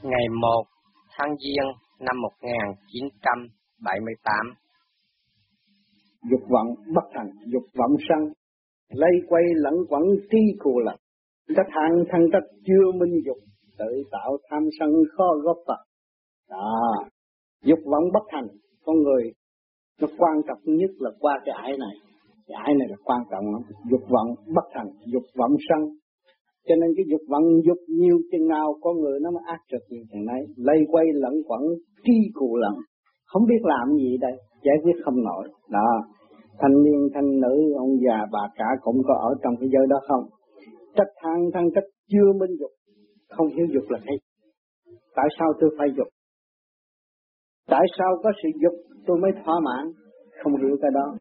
Ngày 1 tháng Giêng năm 1978. Dục vọng bất thành, dục vọng sân, lây quay lẫn quẩn tri cù lật. Trách hạng thân trách chưa minh dục, tự tạo tham sân khó góp Phật. Đó, dục vọng bất thành, con người nó quan trọng nhất là qua cái ải này. Cái ải này là quan trọng lắm. Dục vọng bất thành, dục vọng sân. Cho nên cái dục vọng dục nhiều chừng nào con người nó mới ác trực như thế này, lây quay lẫn quẩn tri cù lẫn, không biết làm gì đây, giải quyết không nổi. Đó, thanh niên thanh nữ, ông già bà cả cũng có ở trong cái giới đó không? Trách than thân trách chưa minh dục, không hiểu dục là cái tại sao tôi phải dục? Tại sao có sự dục tôi mới thỏa mãn? Không hiểu cái đó.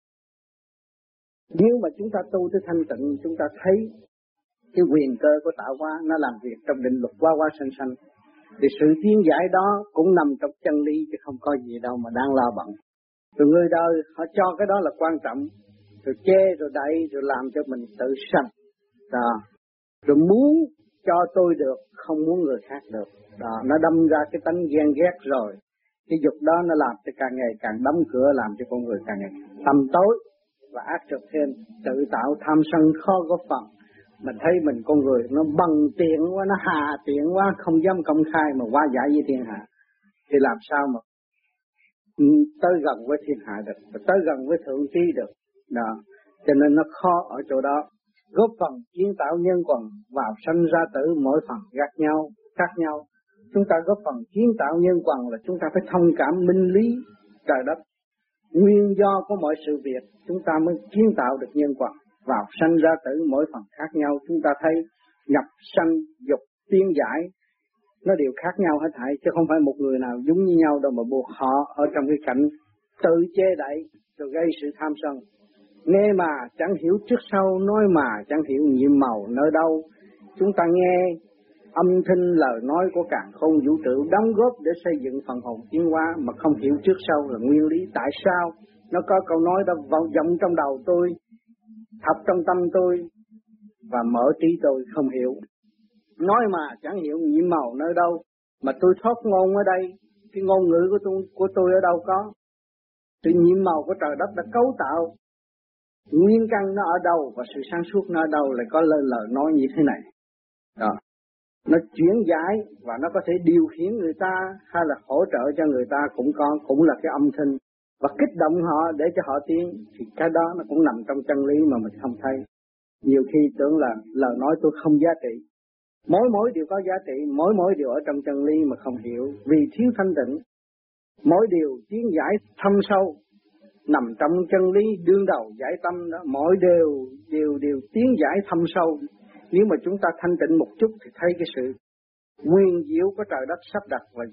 Nếu mà chúng ta tu tới thanh tịnh, chúng ta thấy cái quyền cơ của tạo hóa nó làm việc trong định luật hóa hóa sanh sanh, thì sự tiến giải đó cũng nằm trong chân lý, chứ không có gì đâu mà đang lo bận. Rồi người đời họ cho cái đó là quan trọng, rồi chê rồi đẩy rồi làm cho mình tự sanh. Đó, rồi muốn cho tôi được, không muốn người khác được. Đó, nó đâm ra cái tánh ghen ghét rồi. Cái dục đó nó làm cho càng ngày càng đóng cửa, làm cho con người càng ngày tăm tối và ác trực thêm, tự tạo tham sân khó góp Phật. Mình thấy mình con người nó bằng tiện quá, nó hà tiện quá, không dám công khai mà hóa giải với thiên hạ, thì làm sao mà tới gần với thiên hạ được, tới gần với thượng trí được. Đó, cho nên nó khó ở chỗ đó. Góp phần kiến tạo nhân quần, vào sanh ra tử mỗi phần khác nhau. Chúng ta góp phần kiến tạo nhân quần là chúng ta phải thông cảm minh lý trời đất, nguyên do của mọi sự việc, chúng ta mới kiến tạo được nhân quần. Vào sanh ra tử mỗi phần khác nhau, chúng ta thấy nhập sanh dục tiến giải nó đều khác nhau hết thảy, chứ không phải một người nào giống như nhau đâu mà buộc họ ở trong cái cảnh tự chê đẩy rồi gây sự tham sân. Nghe mà chẳng hiểu trước sau, nói mà chẳng hiểu nhiệm màu nơi đâu. Chúng ta nghe âm thanh lời nói của càn khôn vũ trụ đóng góp để xây dựng phần hồn tiến hóa, mà không hiểu trước sau là nguyên lý. Tại sao nó có câu nói đó vọng trong đầu tôi, thập trong tâm tôi và mở trí tôi không hiểu. Nói mà chẳng hiểu nhiệm màu nơi đâu, mà tôi thoát ngôn ở đây, cái ngôn ngữ của tôi ở đâu có. Sự nhiệm màu của trời đất đã cấu tạo, nguyên căn nó ở đâu và sự sáng suốt nó ở đâu, lại có lời nói như thế này. Đó, nó chuyển giải và nó có thể điều khiển người ta hay là hỗ trợ cho người ta, cũng là cái âm thanh và kích động họ để cho họ tiến. Thì cái đó nó cũng nằm trong chân lý mà mình không thấy. Nhiều khi tưởng là lời nói tôi không giá trị. Mỗi điều có giá trị, mỗi điều ở trong chân lý mà không hiểu, vì thiếu thanh tịnh. Mỗi điều tiến giải thâm sâu, nằm trong chân lý đương đầu giải tâm đó, mỗi đều tiến giải thâm sâu. Nếu mà chúng ta thanh tịnh một chút thì thấy cái sự quyền diệu của trời đất sắp đặt và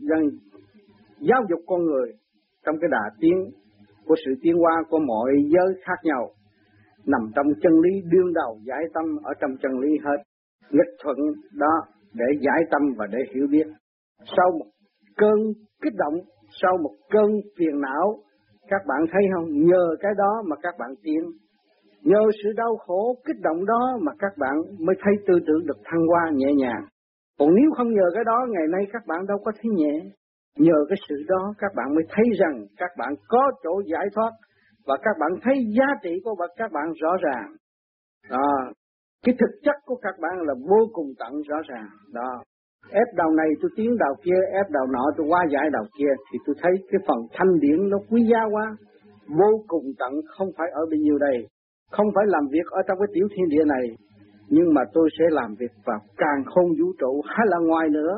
giáo dục con người trong cái đà tiến của sự tiến hóa của mọi giới khác nhau, nằm trong chân lý đương đầu giải tâm, ở trong chân lý hết. Nghịch thuận đó để giải tâm và để hiểu biết. Sau một cơn kích động, sau một cơn phiền não, các bạn thấy không, nhờ cái đó mà các bạn tiến. Nhờ sự đau khổ kích động đó mà các bạn mới thấy tư tưởng được thăng hoa nhẹ nhàng. Còn nếu không nhờ cái đó, ngày nay các bạn đâu có thấy nhẹ. Nhờ cái sự đó các bạn mới thấy rằng các bạn có chỗ giải thoát, và các bạn thấy giá trị của các bạn rõ ràng. Đó, cái thực chất của các bạn là vô cùng tận rõ ràng. Đó, ép đầu này tôi tiến đầu kia, ép đầu nọ tôi hóa giải đầu kia, thì tôi thấy cái phần thanh điển nó quý giá quá, vô cùng tận, không phải ở bao nhiêu đây, không phải làm việc ở trong cái tiểu thiên địa này, nhưng mà tôi sẽ làm việc vào càn khôn vũ trụ hay là ngoài nữa,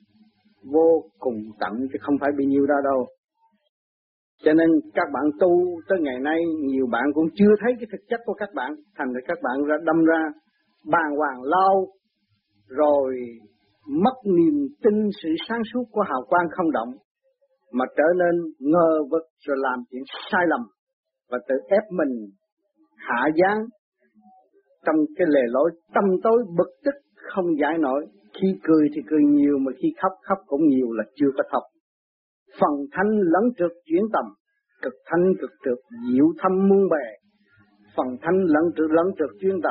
vô cùng tận chứ không phải bao nhiêu đó đâu. Cho nên các bạn tu tới ngày nay, nhiều bạn cũng chưa thấy cái thực chất của các bạn, thành ra các bạn đâm ra bàng hoàng lo, rồi mất niềm tin sự sáng suốt của hào quang không động, mà trở nên ngờ vực rồi làm chuyện sai lầm và tự ép mình hạ giáng trong cái lề lối tâm tối bực tức không giải nổi. Khi cười thì cười nhiều, mà khi khóc cũng nhiều là chưa có thật. Phần thanh lẫn trượt chuyển tầm, cực thanh cực trượt diệu thâm muôn bề. Phần thanh lẫn trượt chuyển tầm,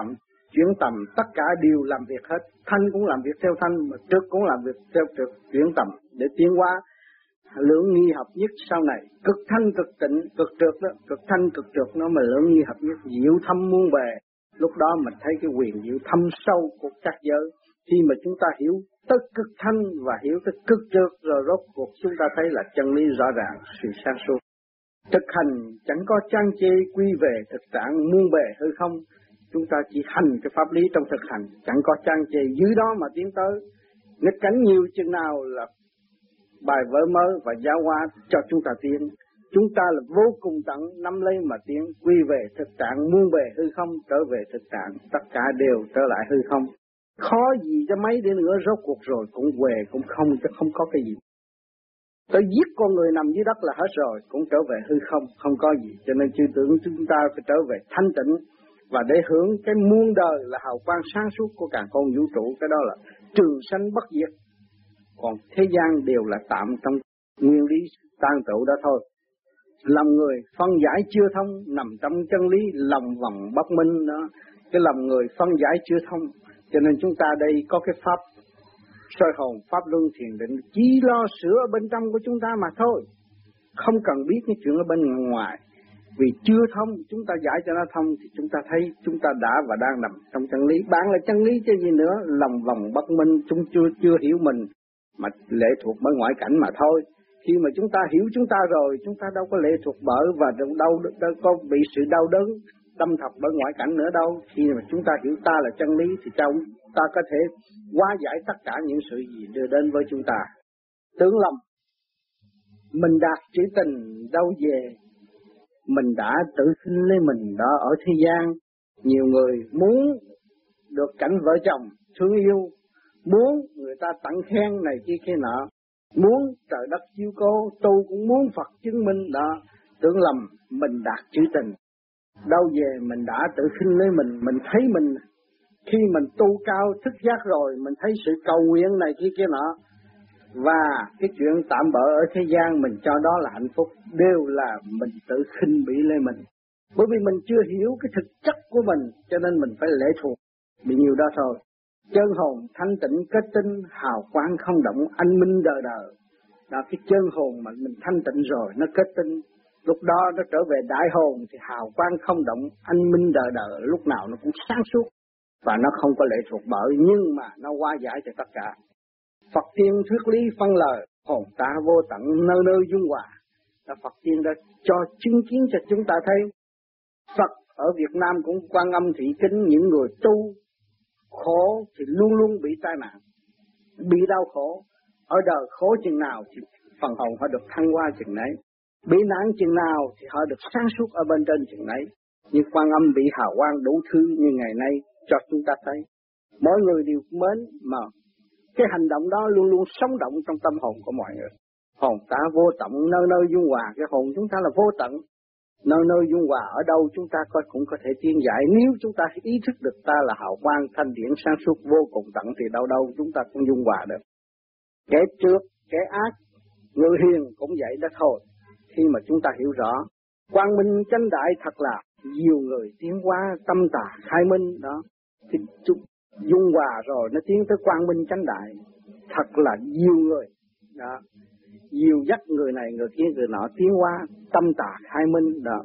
chuyển tầm, tất cả đều làm việc hết. Thanh cũng làm việc theo thanh, mà trực cũng làm việc theo trực, chuyển tầm để tiến hóa lưỡng nghi hợp nhất sau này. Cực thanh cực tịnh, cực trực đó, cực thanh cực trực nó mà lưỡng nghi hợp nhất, diệu thâm muôn bề. Lúc đó mình thấy cái quyền diệu thâm sâu của các giới. Khi mà chúng ta hiểu tới cực thanh và hiểu tới cực trực rồi rốt cuộc chúng ta thấy là chân lý rõ ràng, sự sáng suốt. Thực hành chẳng có trang chê, quy về thực trạng muôn bề hư không. Chúng ta chỉ hành cái pháp lý trong thực hành, chẳng có trang chê, dưới đó mà tiến tới. Nghịch cảnh nhiều chừng nào là bài vở mới và giáo hóa cho chúng ta tiến. Chúng ta là vô cùng tận, nắm lấy mà tiến, quy về thực trạng muôn bề hư không, trở về thực trạng, tất cả đều trở lại hư không. Khó gì cho mấy đi nữa, rốt cuộc rồi cũng về, cũng không, chứ không có cái gì. Tôi giết con người nằm dưới đất là hết rồi, cũng trở về hư không, không có gì. Cho nên chư tưởng chúng ta phải trở về thanh tịnh, và để hưởng cái muôn đời là hào quang sáng suốt của cả con vũ trụ, cái đó là trường sanh bất diệt. Còn thế gian đều là tạm trong nguyên lý tan tựu đó thôi. Lòng người phân giải chưa thông, nằm trong chân lý lòng vòng bất minh đó. Cái lòng người phân giải chưa thông, cho nên chúng ta đây có cái pháp soi hồn, pháp luân thiền định, chỉ lo sửa ở bên trong của chúng ta mà thôi. Không cần biết cái chuyện ở bên ngoài. Vì chưa thông, chúng ta giải cho nó thông thì chúng ta thấy chúng ta đã và đang nằm trong chân lý. Bạn là chân lý chứ gì nữa, lòng vòng bất minh, chúng chưa hiểu mình mà lệ thuộc bởi ngoại cảnh mà thôi. Khi mà chúng ta hiểu chúng ta rồi, chúng ta đâu có lệ thuộc bởi và đâu có bị sự đau đớn đâm thọc bởi ngoại cảnh nữa đâu. Khi mà chúng ta hiểu ta là chân lý thì ta có thể hóa giải tất cả những sự gì đưa đến với chúng ta. Tưởng lầm mình đạt chữ tình đâu về, mình đã tự khinh lấy mình đó ở thế gian. Nhiều người muốn được cảnh vợ chồng thương yêu, muốn người ta tặng khen này kia nọ, muốn trời đất chiếu cố, tu cũng muốn Phật chứng minh đó. Tưởng lầm mình đạt chữ tình đâu về, mình đã tự khinh lấy mình thấy mình khi mình tu cao thức giác rồi, mình thấy sự cầu nguyện này kia nọ và cái chuyện tạm bợ ở thế gian mình cho đó là hạnh phúc, đều là mình tự khinh bỉ lên mình. Bởi vì mình chưa hiểu cái thực chất của mình, cho nên mình phải lệ thuộc bị nhiều đó thôi. Chân hồn thanh tịnh kết tinh, hào quang không động, anh minh đời đời. Đó, cái chân hồn mà mình thanh tịnh rồi nó kết tinh, lúc đó nó trở về đại hồn thì hào quang không động, anh minh đời đời, lúc nào nó cũng sáng suốt và nó không có lệ thuộc bởi, nhưng mà nó hóa giải cho tất cả. Phật tiên thuyết lý phân lời, hồn ta vô tận nơi nơi dung hòa. Đó, Phật tiên đã cho chứng kiến cho chúng ta thấy. Phật ở Việt Nam cũng Quan Âm thị kính những người tu khổ thì luôn luôn bị tai nạn, bị đau khổ. Ở đời khổ chừng nào thì phần hồn họ được thăng hoa chừng nấy, bị nạn chừng nào thì họ được sáng suốt ở bên trên chừng nấy. Nhưng Quan Âm bị hào quang đủ thứ như ngày nay cho chúng ta thấy. Mỗi người đều mến mà cái hành động đó luôn luôn sống động trong tâm hồn của mọi người. Hồn ta vô tận nơi nơi dung hòa, cái hồn chúng ta là vô tận. Nơi nơi dung hòa ở đâu chúng ta cũng có thể tiến giải, nếu chúng ta ý thức được ta là hào quang thanh điển sáng suốt vô cùng tận thì đâu đâu chúng ta cũng dung hòa được. Kẻ trước, kẻ ác, người hiền cũng vậy đó thôi. Khi mà chúng ta hiểu rõ, quang minh chánh đại thật là nhiều người tiến hóa tâm tà khai minh đó. Thì dung hòa rồi nó tiến tới quang minh chánh đại, thật là nhiều người đó. Dìu dắt người này người kia người nọ tiến hóa tâm tà khai minh đó.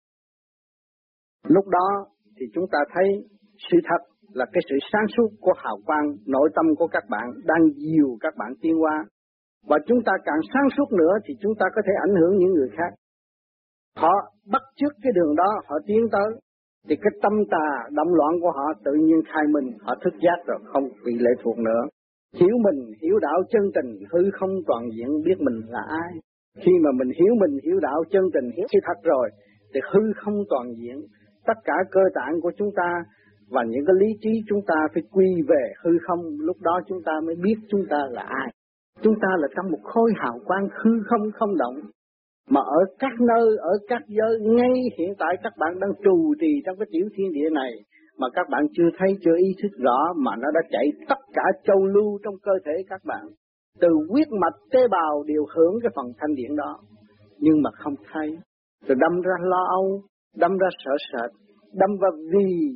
Lúc đó thì chúng ta thấy sự thật là cái sự sáng suốt của hào quang nội tâm của các bạn đang dìu các bạn tiến hóa. Và chúng ta càng sáng suốt nữa thì chúng ta có thể ảnh hưởng những người khác. Họ bắt chước cái đường đó họ tiến tới thì cái tâm tà động loạn của họ tự nhiên khai minh, họ thức giác rồi không bị lệ thuộc nữa. Hiểu mình, hiểu đạo chân tình, hư không toàn diện, biết mình là ai. Khi mà mình hiểu đạo chân tình, hiểu sự thật rồi, thì hư không toàn diện. Tất cả cơ tạng của chúng ta và những cái lý trí chúng ta phải quy về hư không, lúc đó chúng ta mới biết chúng ta là ai. Chúng ta là trong một khối hào quang hư không không động. Mà ở các nơi, ở các giới, ngay hiện tại các bạn đang trù trì trong cái tiểu thiên địa này, mà các bạn chưa thấy, chưa ý thức rõ mà nó đã chạy tất cả châu lưu trong cơ thể các bạn. Từ huyết mạch tế bào đều hưởng cái phần thanh điển đó, nhưng mà không thấy. Rồi đâm ra lo âu, đâm ra sợ sệt, đâm ra vì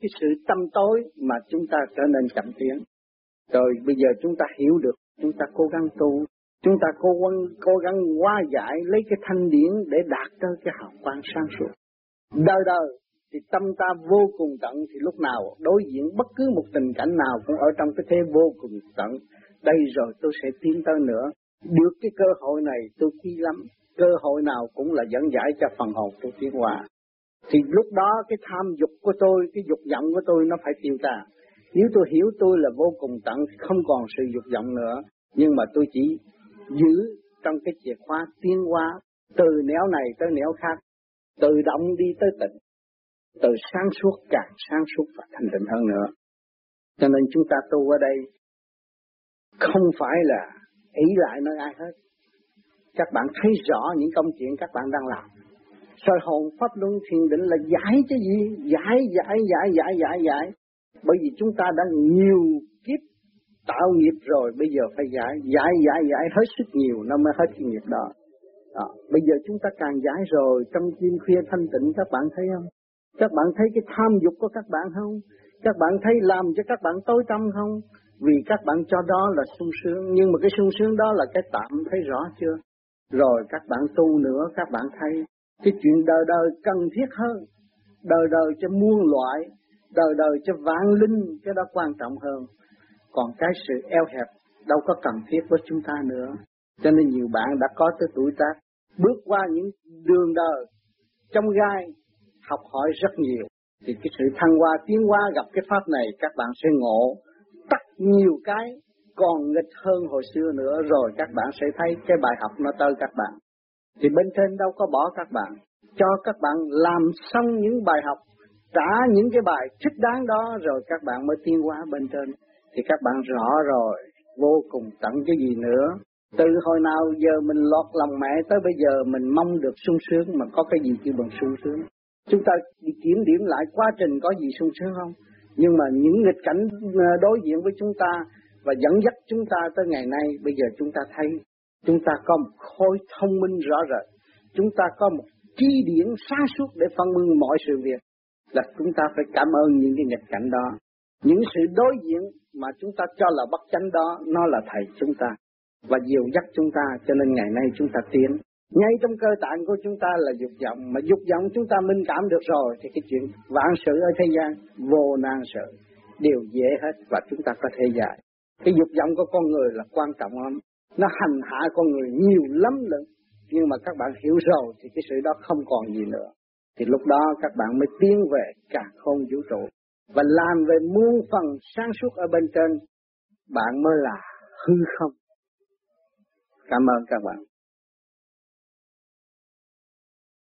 cái sự tâm tối mà chúng ta trở nên chậm tiến. Rồi bây giờ chúng ta hiểu được, chúng ta cố gắng tu, chúng ta cố gắng hóa giải lấy cái thanh điển để đạt tới cái hào quang sáng suốt. Đời đời thì tâm ta vô cùng tận, thì lúc nào đối diện bất cứ một tình cảnh nào cũng ở trong cái thế vô cùng tận. Đây rồi tôi sẽ tiến tới nữa. Được cái cơ hội này tôi quý lắm. Cơ hội nào cũng là dẫn giải cho phần hồn tôi tiến hóa. Thì lúc đó cái tham dục của tôi, cái dục vọng của tôi nó phải tiêu tan. Nếu tôi hiểu tôi là vô cùng tận thì không còn sự dục vọng nữa. Nhưng mà tôi chỉ giữ trong cái chìa khóa tiến hóa từ nẻo này tới nẻo khác, từ động đi tới tịnh, từ sáng suốt càng sáng suốt và thanh tịnh hơn nữa. Cho nên chúng ta tu ở đây không phải là ý lại nơi ai hết. Các bạn thấy rõ những công chuyện các bạn đang làm. Soi hồn pháp luân thiền định là giải chứ gì? Giải. Bởi vì chúng ta đã nhiều kiếp tạo nghiệp rồi, bây giờ phải giải hết sức nhiều nó mới hết cái nghiệp đó. Bây giờ chúng ta càng giải rồi, trong đêm khuya thanh tịnh các bạn thấy không? Các bạn thấy cái tham dục của các bạn không? Các bạn thấy làm cho các bạn tối tâm không? Vì các bạn cho đó là sung sướng, nhưng mà cái sung sướng đó là cái tạm, thấy rõ chưa? Rồi các bạn tu nữa, các bạn thấy cái chuyện đời đời cần thiết hơn, đời đời cho muôn loại, đời đời cho vạn linh, cái đó quan trọng hơn. Còn cái sự eo hẹp đâu có cần thiết với chúng ta nữa. Cho nên nhiều bạn đã có tới tuổi tác, bước qua những đường đời trong gai, học hỏi rất nhiều. Thì cái sự thăng hoa, tiến hóa gặp cái pháp này, các bạn sẽ ngộ tắt nhiều cái còn nghịch hơn hồi xưa nữa, rồi các bạn sẽ thấy cái bài học nó tới các bạn. Thì bên trên đâu có bỏ các bạn, cho các bạn làm xong những bài học, trả những cái bài thích đáng đó, rồi các bạn mới tiến hóa bên trên. Thì các bạn rõ rồi, vô cùng tận cái gì nữa. Từ hồi nào giờ mình lọt lòng mẹ tới bây giờ mình mong được sung sướng, mà có cái gì kêu bằng sung sướng. Chúng ta đi kiểm điểm lại quá trình có gì sung sướng không? Nhưng mà những nghịch cảnh đối diện với chúng ta và dẫn dắt chúng ta tới ngày nay, bây giờ chúng ta thấy chúng ta có một khối thông minh rõ rệt, chúng ta có một trí điển sáng suốt để phân minh mọi sự việc, là chúng ta phải cảm ơn những cái nghịch cảnh đó. Những sự đối diện mà chúng ta cho là bất chánh đó, nó là thầy chúng ta và dìu dắt chúng ta, cho nên ngày nay chúng ta tiến. Ngay trong cơ tạng của chúng ta là dục vọng, mà dục vọng chúng ta minh cảm được rồi thì cái chuyện vạn sự ở thế gian vô nan sự đều dễ hết và chúng ta có thể giải. Cái dục vọng của con người là quan trọng lắm, nó hành hạ con người nhiều lắm nữa, nhưng mà các bạn hiểu rồi thì cái sự đó không còn gì nữa. Thì lúc đó các bạn mới tiến về cả không vũ trụ và làm về muôn phần sáng suốt ở bên trên, bạn mới là hư không. Cảm ơn các bạn.